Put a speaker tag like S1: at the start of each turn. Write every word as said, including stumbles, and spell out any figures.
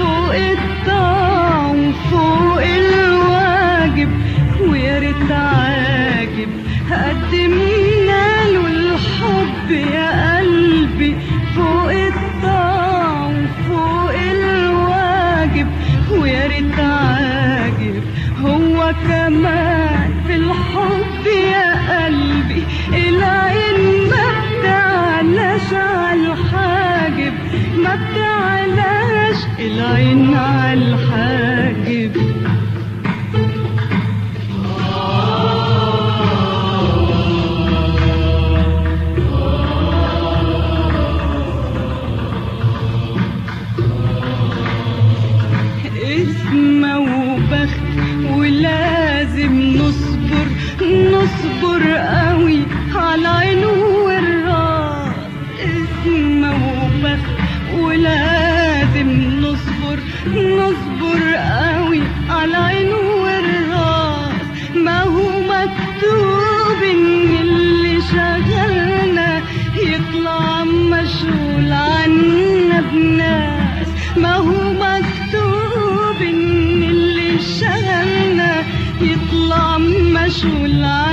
S1: فوق الطاعة وفوق الواجب، ويا ريت عاجب قدمنا له الحب يا قلبي. فوق الطاعة وفوق الواجب، ويا ريت عاجب هو كمان في الحب يا قلبي. العين ما بتعلاش عالحاجب، ما بتعلاش العين عالحاجب. اسمه وبخت ولازم نصبر، نصبر قوي على عينه والراس. اسمه وبخت ولازم نصبر، نصبر قوي على عينه والراس. ما هو مكتوب ان اللي شغلنا يطلع مشغول عنا بناس. ما هو مكتوب ان اللي شغلنا يطلع مشغول عنا